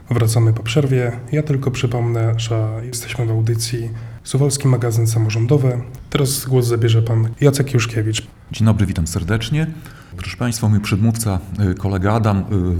Wracamy po przerwie. Ja tylko przypomnę, że jesteśmy w audycji Suwalski Magazyn Samorządowy. Teraz głos zabierze pan Jacek Juszkiewicz. Dzień dobry, witam serdecznie. Proszę Państwa, mój przedmówca, kolega Adam,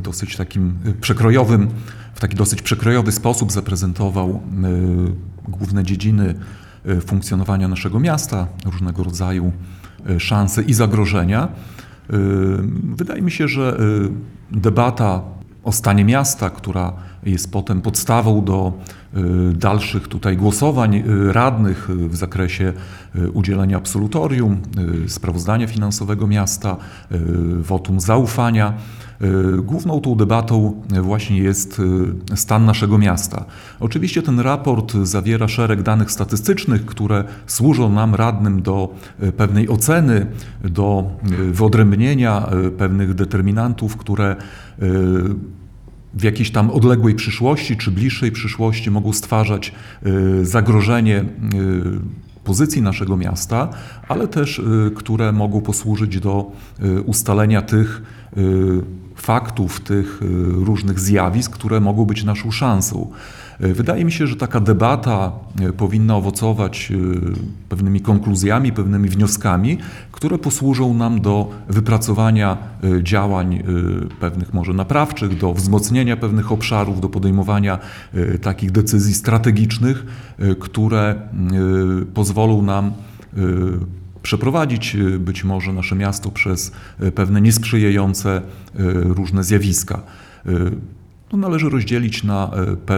w taki dosyć przekrojowy sposób zaprezentował główne dziedziny funkcjonowania naszego miasta, różnego rodzaju szanse i zagrożenia. Wydaje mi się, że debata o stanie miasta, która jest potem podstawą do dalszych tutaj głosowań radnych w zakresie udzielenia absolutorium, sprawozdania finansowego miasta, wotum zaufania. Główną tą debatą właśnie jest stan naszego miasta. Oczywiście ten raport zawiera szereg danych statystycznych, które służą nam radnym do pewnej oceny, do wyodrębnienia pewnych determinantów, które w jakiejś tam odległej przyszłości czy bliższej przyszłości mogą stwarzać zagrożenie pozycji naszego miasta, ale też które mogą posłużyć do ustalenia tych faktów, tych różnych zjawisk, które mogą być naszą szansą. Wydaje mi się, że taka debata powinna owocować pewnymi konkluzjami, pewnymi wnioskami, które posłużą nam do wypracowania działań pewnych może naprawczych, do wzmocnienia pewnych obszarów, do podejmowania takich decyzji strategicznych, które pozwolą nam przeprowadzić być może nasze miasto przez pewne niesprzyjające różne zjawiska. Należy rozdzielić na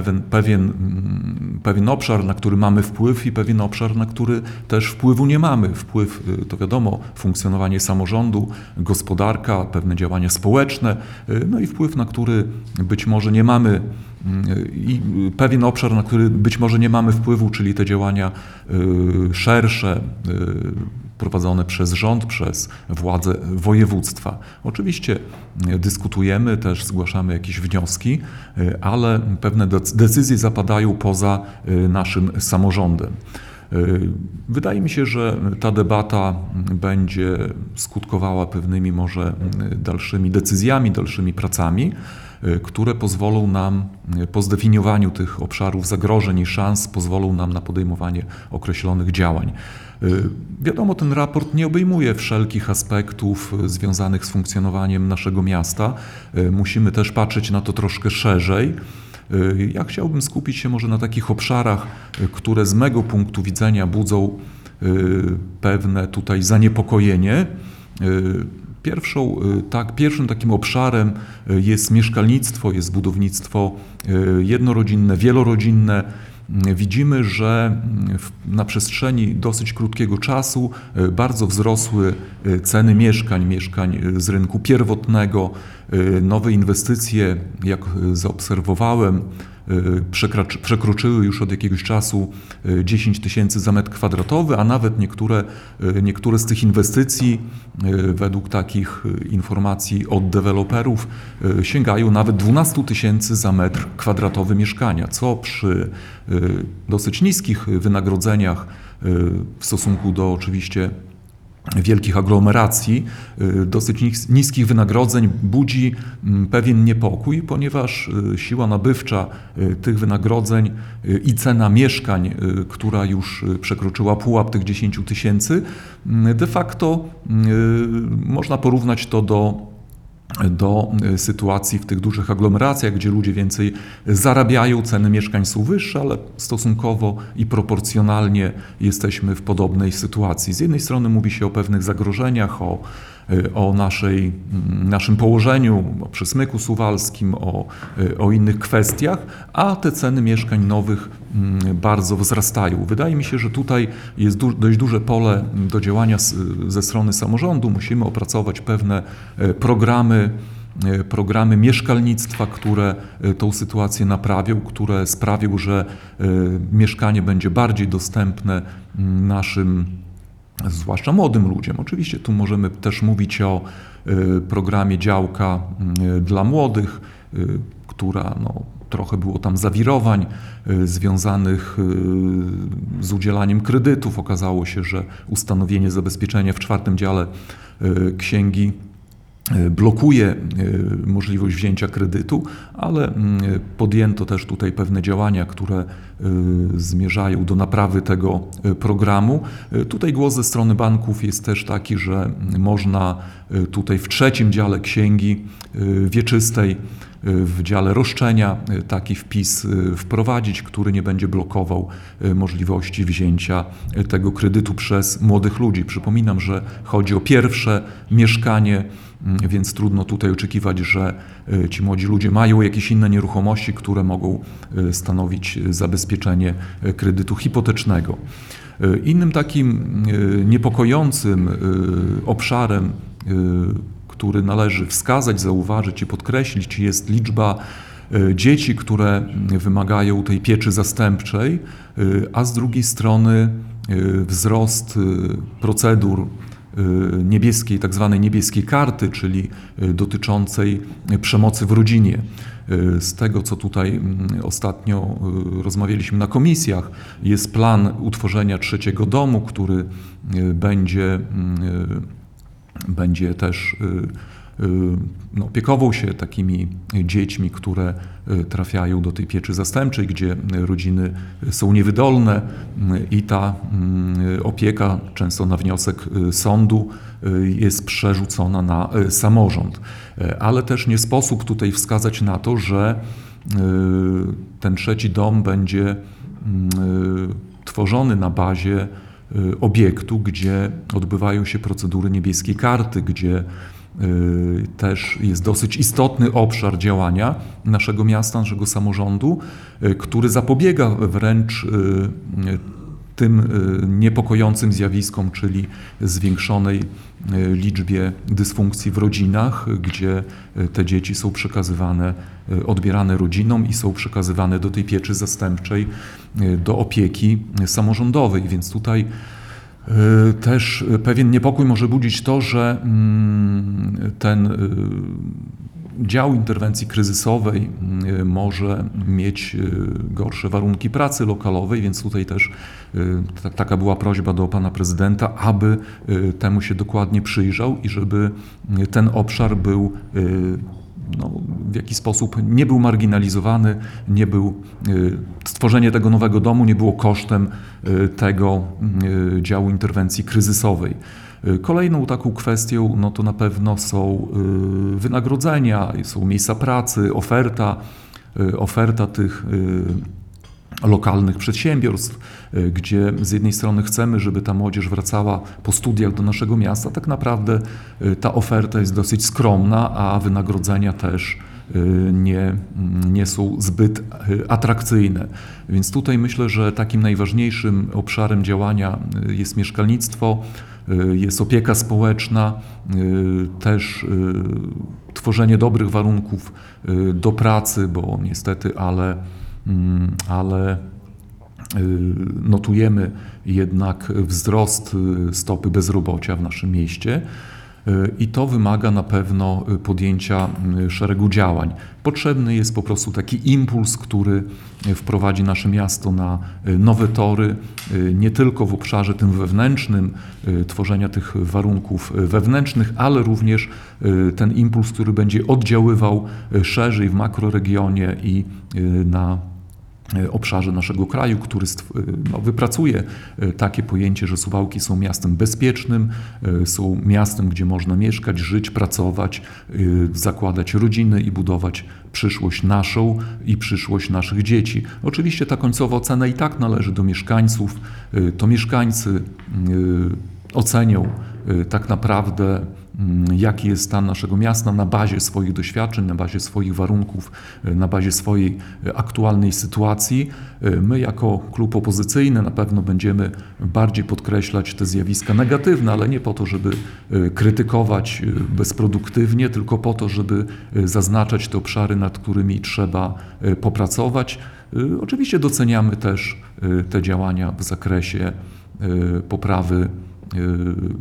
pewien obszar, na który mamy wpływ i pewien obszar, na który też wpływu nie mamy. Wpływ to wiadomo, funkcjonowanie samorządu, gospodarka, pewne działania społeczne, no i wpływ, na który być może nie mamy i pewien obszar, na który być może nie mamy wpływu, czyli te działania szersze, prowadzone przez rząd, przez władze województwa. Oczywiście dyskutujemy, też zgłaszamy jakieś wnioski, ale pewne decyzje zapadają poza naszym samorządem. Wydaje mi się, że ta debata będzie skutkowała pewnymi może dalszymi decyzjami, dalszymi pracami, które pozwolą nam po zdefiniowaniu tych obszarów zagrożeń i szans, pozwolą nam na podejmowanie określonych działań. Wiadomo, ten raport nie obejmuje wszelkich aspektów związanych z funkcjonowaniem naszego miasta. Musimy też patrzeć na to troszkę szerzej. Ja chciałbym skupić się może na takich obszarach, które z mego punktu widzenia budzą pewne tutaj zaniepokojenie. Pierwszym takim obszarem jest mieszkalnictwo, jest budownictwo jednorodzinne, wielorodzinne. Widzimy, że na przestrzeni dosyć krótkiego czasu bardzo wzrosły ceny mieszkań z rynku pierwotnego. Nowe inwestycje, jak zaobserwowałem, przekroczyły już od jakiegoś czasu 10 tysięcy za metr kwadratowy, a nawet niektóre z tych inwestycji, według takich informacji od deweloperów, sięgają nawet 12 tysięcy za metr kwadratowy mieszkania, co przy dosyć niskich wynagrodzeniach w stosunku do oczywiście wielkich aglomeracji, dosyć niskich wynagrodzeń budzi pewien niepokój, ponieważ siła nabywcza tych wynagrodzeń i cena mieszkań, która już przekroczyła pułap tych 10 tysięcy, de facto można porównać to do sytuacji w tych dużych aglomeracjach, gdzie ludzie więcej zarabiają, ceny mieszkań są wyższe, ale stosunkowo i proporcjonalnie jesteśmy w podobnej sytuacji. Z jednej strony mówi się o pewnych zagrożeniach, o naszym położeniu, o przesmyku suwalskim, o innych kwestiach, a te ceny mieszkań nowych bardzo wzrastają. Wydaje mi się, że tutaj jest dość duże pole do działania ze strony samorządu. Musimy opracować pewne programy mieszkalnictwa, które tą sytuację naprawią, które sprawią, że mieszkanie będzie bardziej dostępne naszym, zwłaszcza młodym ludziom. Oczywiście tu możemy też mówić o programie działka dla młodych, która trochę było tam zawirowań związanych z udzielaniem kredytów. Okazało się, że ustanowienie zabezpieczenia w 4. dziale Księgi blokuje możliwość wzięcia kredytu, ale podjęto też tutaj pewne działania, które zmierzają do naprawy tego programu. Tutaj głos ze strony banków jest też taki, że można tutaj w trzecim dziale księgi wieczystej, w dziale roszczenia taki wpis wprowadzić, który nie będzie blokował możliwości wzięcia tego kredytu przez młodych ludzi. Przypominam, że chodzi o pierwsze mieszkanie, więc trudno tutaj oczekiwać, że ci młodzi ludzie mają jakieś inne nieruchomości, które mogą stanowić zabezpieczenie kredytu hipotecznego. Innym takim niepokojącym obszarem, który należy wskazać, zauważyć i podkreślić, jest liczba dzieci, które wymagają tej pieczy zastępczej, a z drugiej strony wzrost procedur niebieskiej, tak zwanej niebieskiej karty, czyli dotyczącej przemocy w rodzinie. Z tego, co tutaj ostatnio rozmawialiśmy na komisjach, jest plan utworzenia trzeciego domu, który będzie też opiekował się takimi dziećmi, które trafiają do tej pieczy zastępczej, gdzie rodziny są niewydolne i ta opieka, często na wniosek sądu, jest przerzucona na samorząd. Ale też nie sposób tutaj wskazać na to, że ten trzeci dom będzie tworzony na bazie obiektu, gdzie odbywają się procedury niebieskiej karty, gdzie też jest dosyć istotny obszar działania naszego miasta, naszego samorządu, który zapobiega wręcz tym niepokojącym zjawiskom, czyli zwiększonej liczbie dysfunkcji w rodzinach, gdzie te dzieci są przekazywane, odbierane rodzinom i są przekazywane do tej pieczy zastępczej, do opieki samorządowej. Więc tutaj też pewien niepokój może budzić to, że ten dział interwencji kryzysowej może mieć gorsze warunki pracy lokalowej, więc tutaj też taka była prośba do pana prezydenta, aby temu się dokładnie przyjrzał i żeby ten obszar był w jakiś sposób nie był marginalizowany, stworzenie tego nowego domu nie było kosztem tego działu interwencji kryzysowej. Kolejną taką kwestią to na pewno są wynagrodzenia, są miejsca pracy, oferta tych lokalnych przedsiębiorstw, gdzie z jednej strony chcemy, żeby ta młodzież wracała po studiach do naszego miasta, tak naprawdę ta oferta jest dosyć skromna, a wynagrodzenia też nie są zbyt atrakcyjne. Więc tutaj myślę, że takim najważniejszym obszarem działania jest mieszkalnictwo, jest opieka społeczna, też tworzenie dobrych warunków do pracy, bo niestety, ale notujemy jednak wzrost stopy bezrobocia w naszym mieście i to wymaga na pewno podjęcia szeregu działań. Potrzebny jest po prostu taki impuls, który wprowadzi nasze miasto na nowe tory, nie tylko w obszarze tym wewnętrznym, tworzenia tych warunków wewnętrznych, ale również ten impuls, który będzie oddziaływał szerzej w makroregionie i na obszarze naszego kraju, który wypracuje takie pojęcie, że Suwałki są miastem bezpiecznym, są miastem, gdzie można mieszkać, żyć, pracować, zakładać rodziny i budować przyszłość naszą i przyszłość naszych dzieci. Oczywiście ta końcowa ocena i tak należy do mieszkańców. To mieszkańcy ocenią tak naprawdę, jaki jest stan naszego miasta na bazie swoich doświadczeń, na bazie swoich warunków, na bazie swojej aktualnej sytuacji. My jako klub opozycyjny na pewno będziemy bardziej podkreślać te zjawiska negatywne, ale nie po to, żeby krytykować bezproduktywnie, tylko po to, żeby zaznaczać te obszary, nad którymi trzeba popracować. Oczywiście doceniamy też te działania w zakresie poprawy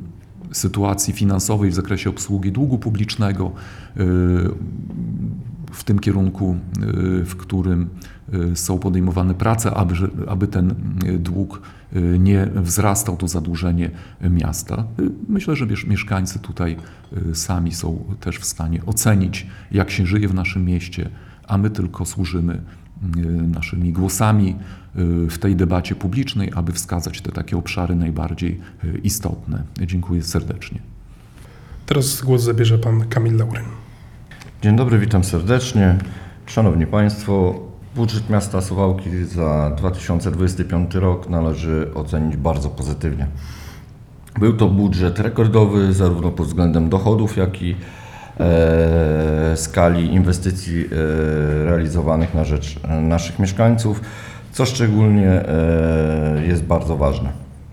sytuacji finansowej, w zakresie obsługi długu publicznego. w tym kierunku, w którym są podejmowane prace, aby ten dług nie wzrastał, to zadłużenie miasta. Myślę, że mieszkańcy tutaj sami są też w stanie ocenić, jak się żyje w naszym mieście, a my tylko służymy naszymi głosami w tej debacie publicznej, aby wskazać te takie obszary najbardziej istotne. Dziękuję serdecznie. Teraz głos zabierze pan Kamil Lauryn. Dzień dobry, witam serdecznie. Szanowni Państwo, budżet miasta Suwałki za 2025 rok należy ocenić bardzo pozytywnie. Był to budżet rekordowy zarówno pod względem dochodów, jak i skali inwestycji realizowanych na rzecz naszych mieszkańców, co szczególnie jest bardzo ważne.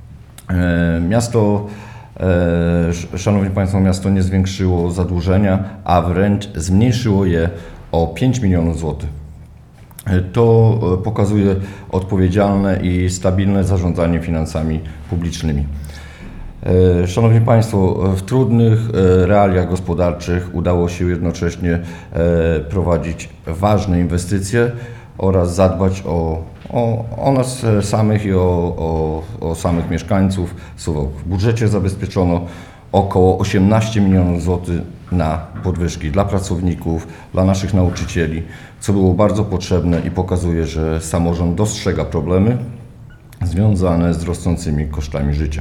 Szanowni Państwo, miasto nie zwiększyło zadłużenia, a wręcz zmniejszyło je o 5 milionów złotych. To pokazuje odpowiedzialne i stabilne zarządzanie finansami publicznymi. Szanowni Państwo, w trudnych realiach gospodarczych udało się jednocześnie prowadzić ważne inwestycje oraz zadbać o nas samych i o samych mieszkańców Suwałk. W budżecie zabezpieczono około 18 milionów złotych na podwyżki dla pracowników, dla naszych nauczycieli, co było bardzo potrzebne i pokazuje, że samorząd dostrzega problemy związane z rosnącymi kosztami życia.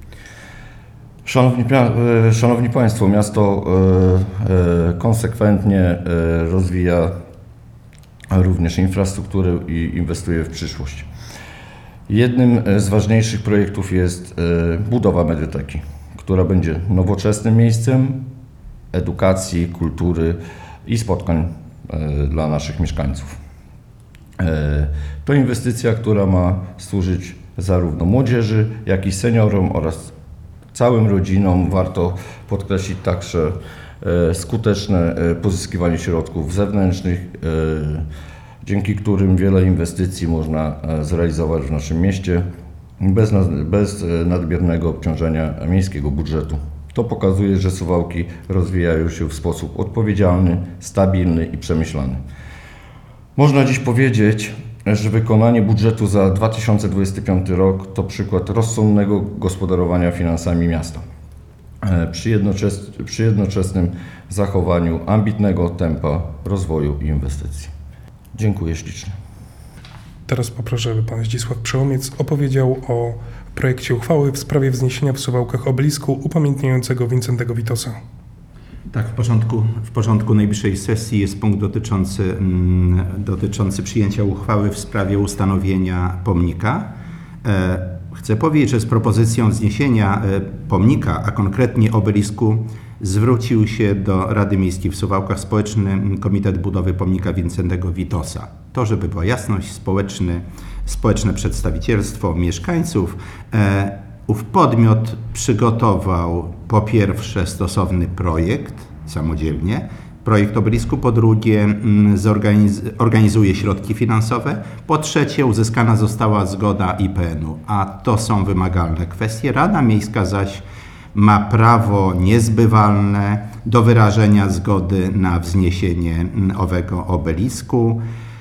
Szanowni Państwo, miasto konsekwentnie rozwija również infrastrukturę i inwestuje w przyszłość. Jednym z ważniejszych projektów jest budowa medioteki, która będzie nowoczesnym miejscem edukacji, kultury i spotkań dla naszych mieszkańców. To inwestycja, która ma służyć zarówno młodzieży, jak i seniorom oraz całym rodzinom. Warto podkreślić także skuteczne pozyskiwanie środków zewnętrznych, dzięki którym wiele inwestycji można zrealizować w naszym mieście bez nadmiernego obciążenia miejskiego budżetu. To pokazuje, że Suwałki rozwijają się w sposób odpowiedzialny, stabilny i przemyślany. Można dziś powiedzieć, że wykonanie budżetu za 2025 rok to przykład rozsądnego gospodarowania finansami miasta przy jednoczesnym zachowaniu ambitnego tempa rozwoju i inwestycji. Dziękuję ślicznie. Teraz poproszę, aby pan Zdzisław Przełomiec opowiedział o projekcie uchwały w sprawie wzniesienia w Suwałkach obelisku upamiętniającego Wincentego Witosa. Tak, w porządku najbliższej sesji jest punkt dotyczący przyjęcia uchwały w sprawie ustanowienia pomnika. Chcę powiedzieć, że z propozycją wzniesienia pomnika, a konkretnie obelisku, zwrócił się do Rady Miejskiej w Suwałkach Społeczny Komitet Budowy Pomnika Wincentego Witosa. To, żeby była jasność, społeczne przedstawicielstwo mieszkańców. Ów podmiot przygotował po pierwsze stosowny projekt samodzielnie, projekt obelisku, po drugie organizuje środki finansowe, po trzecie uzyskana została zgoda IPN-u, a to są wymagalne kwestie. Rada Miejska zaś ma prawo niezbywalne do wyrażenia zgody na wzniesienie owego obelisku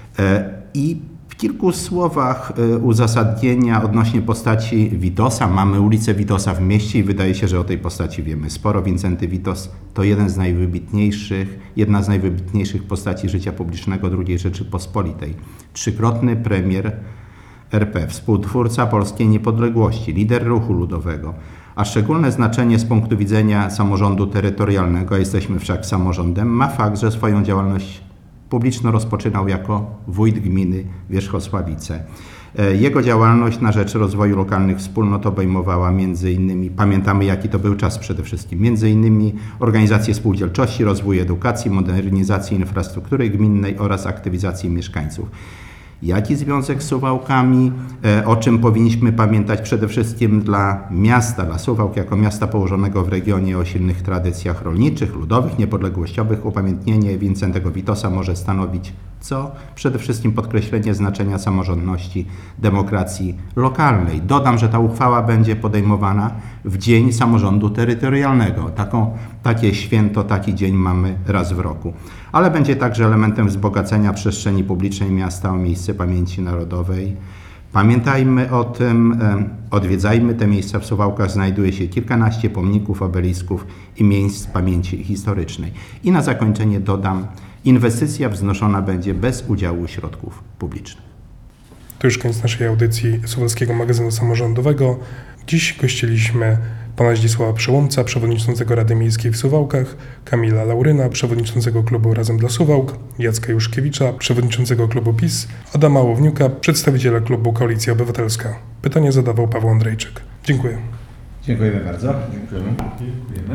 i w kilku słowach uzasadnienia odnośnie postaci Witosa. Mamy ulicę Witosa w mieście i wydaje się, że o tej postaci wiemy sporo. Wincenty Witos to jedna z najwybitniejszych postaci życia publicznego II Rzeczypospolitej. Trzykrotny premier RP, współtwórca polskiej niepodległości, lider ruchu ludowego. A szczególne znaczenie z punktu widzenia samorządu terytorialnego, jesteśmy wszak samorządem, ma fakt, że swoją działalność publiczną rozpoczynał jako wójt gminy Wierzchosławice. Jego działalność na rzecz rozwoju lokalnych wspólnot obejmowała m.in., pamiętamy jaki to był czas przede wszystkim, m.in. organizację spółdzielczości, rozwój edukacji, modernizację infrastruktury gminnej oraz aktywizację mieszkańców. Jaki związek z Suwałkami, o czym powinniśmy pamiętać przede wszystkim dla miasta, dla Suwałk jako miasta położonego w regionie o silnych tradycjach rolniczych, ludowych, niepodległościowych, upamiętnienie Wincentego Witosa może stanowić co przede wszystkim podkreślenie znaczenia samorządności, demokracji lokalnej. Dodam, że ta uchwała będzie podejmowana w Dzień Samorządu Terytorialnego. Takie święto, taki dzień mamy raz w roku. Ale będzie także elementem wzbogacenia przestrzeni publicznej miasta o miejsce pamięci narodowej. Pamiętajmy o tym, odwiedzajmy te miejsca. W Suwałkach znajduje się kilkanaście pomników, obelisków i miejsc pamięci historycznej. I na zakończenie dodam, inwestycja wznoszona będzie bez udziału środków publicznych. To już koniec naszej audycji Suwalskiego Magazynu Samorządowego. Dziś gościliśmy pana Zdzisława Przyłomca, przewodniczącego Rady Miejskiej w Suwałkach, Kamila Lauryna, przewodniczącego klubu Razem dla Suwałk, Jacka Juszkiewicza, przewodniczącego klubu PiS, Adama Łowniuka, przedstawiciela klubu Koalicja Obywatelska. Pytanie zadawał Paweł Andrejczyk. Dziękuję. Dziękujemy bardzo. Dziękujemy.